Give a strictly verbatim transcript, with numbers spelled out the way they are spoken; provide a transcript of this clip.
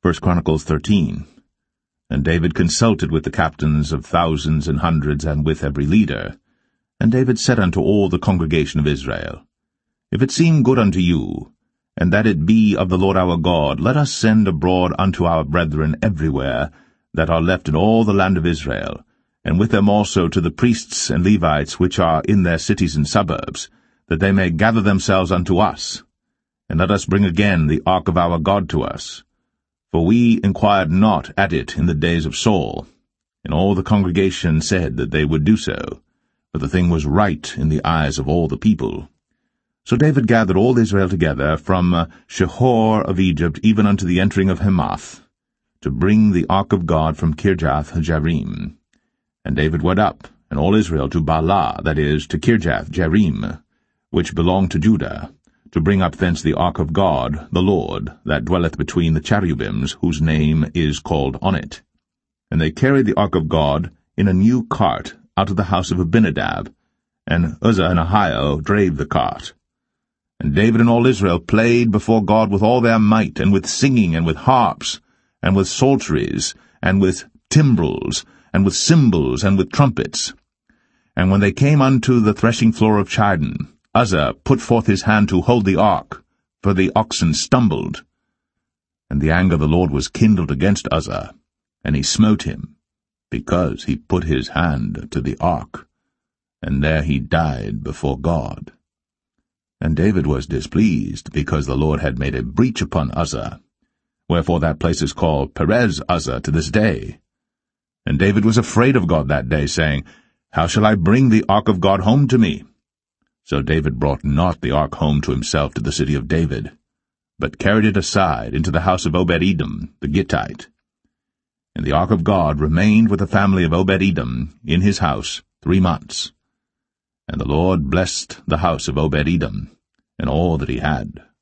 First Chronicles thirteen. And David consulted with the captains of thousands and hundreds, and with every leader. And David said unto all the congregation of Israel, If it seem good unto you, and that it be of the Lord our God, let us send abroad unto our brethren everywhere that are left in all the land of Israel, and with them also to the priests and Levites which are in their cities and suburbs, that they may gather themselves unto us. And let us bring again the ark of our God to us. For we inquired not at it in the days of Saul. And all the congregation said that they would do so, for the thing was right in the eyes of all the people. So David gathered all Israel together from uh, Shihor of Egypt even unto the entering of Hamath, to bring the ark of God from Kirjath-Jearim. And David went up, and all Israel, to Baalah, that is, to Kirjath-Jearim, which belonged to Judah, to bring up thence the ark of God, the Lord, that dwelleth between the cherubims, whose name is called on it. And they carried the ark of God in a new cart out of the house of Abinadab, and Uzzah and Ahio drave the cart. And David and all Israel played before God with all their might, and with singing, and with harps, and with psalteries, and with timbrels, and with cymbals, and with trumpets. And when they came unto the threshing floor of Chidon, Uzzah put forth his hand to hold the ark, for the oxen stumbled. And the anger of the Lord was kindled against Uzzah, and he smote him, because he put his hand to the ark, and there he died before God. And David was displeased, because the Lord had made a breach upon Uzzah. Wherefore that place is called Perez Uzzah to this day. And David was afraid of God that day, saying, How shall I bring the ark of God home to me? So David brought not the ark home to himself to the city of David, but carried it aside into the house of Obed-Edom the Gittite. And the ark of God remained with the family of Obed-Edom in his house three months. And the Lord blessed the house of Obed-Edom, and all that he had.